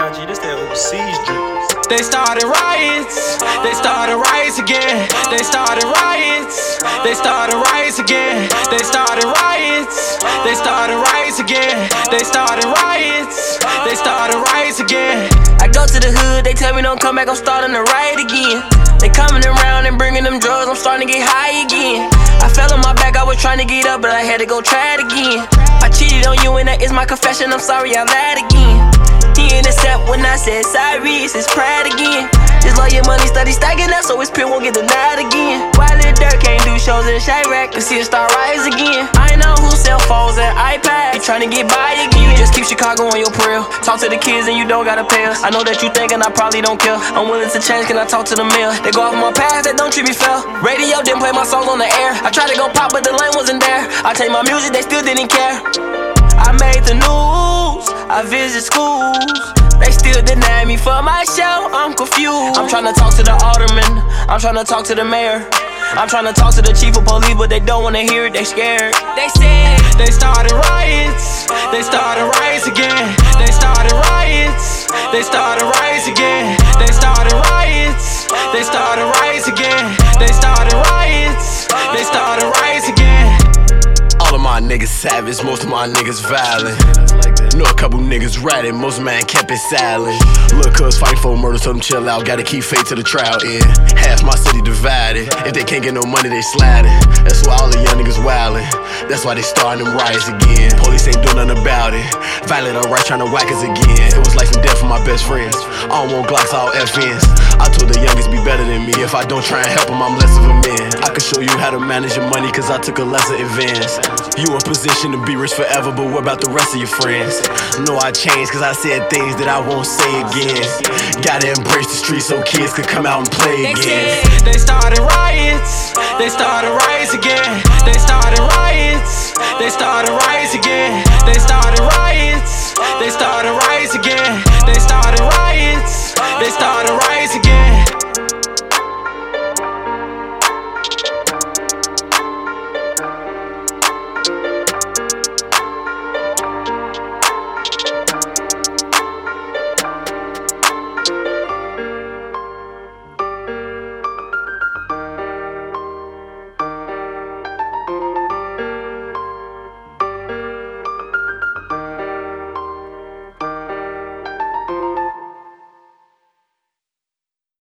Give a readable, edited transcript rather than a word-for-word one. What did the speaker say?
G, this that overseas drip. They started riots, they started riots again. They started riots, they started riots again. They started riots, they started riots again. They started riots, they started riots again. I go to the hood, they tell me don't come back, I'm starting to riot again. They coming around and bringing them drugs, I'm starting to get high again. I fell on my back, I was trying to get up, but I had to go try it again. I cheated on you and that is my confession, I'm sorry I lied again. He ain't accept when I said sorry, it's his pride again. Just love your money, study stacking up, so his pill won't get denied again. Why Lil Durk can't do shows in the Chirac, but see it start rise again. I ain't know who sell phones and iPads, you tryna get by again. You just keep Chicago on your prayer, talk to the kids and you don't gotta pay us. I know that you thinking I probably don't care, I'm willing to change, can I talk to the mayor? They go off my past, that don't treat me fair. Radio didn't play my songs on the air, I tried to go pop but the lane wasn't there. I take my music, they still didn't care. I made the news, I visit schools, they still deny me for my show, I'm confused. I'm tryna talk to the alderman, I'm tryna talk to the mayor, I'm tryna talk to the chief of police, but they don't wanna hear it, they scared. They said they started riots, they started riots again. They started riots, they started riots again. They started riots, they started riots again. They started riots, they started riots again. All of my niggas savage, most of my niggas violent. Know a couple niggas ratted, most man kept it silent. Look, cuz fighting for murder, so them chill out. Gotta keep faith to the trial end. Half my city divided. If they can't get no money, they sliding. That's why all the young niggas wildin'. That's why they starting them riots again. Police ain't doing nothing about it. Violent alright, trying to whack us again. It was life and death for my best friends. I don't want Glocks, all FNs. I told the youngest be better than me. If I don't try and help them, I'm less of a man. I can show you how to manage your money, cause I took a lesser advance. You in position to be rich forever, but what about the rest of your friends? Know I changed cause I said things that I won't say again. Gotta embrace the streets so kids could come out and play again. They started riots, they started riots again. They started riots, they started riots again. They started riots, they started riots again. They started riots, they started riots again.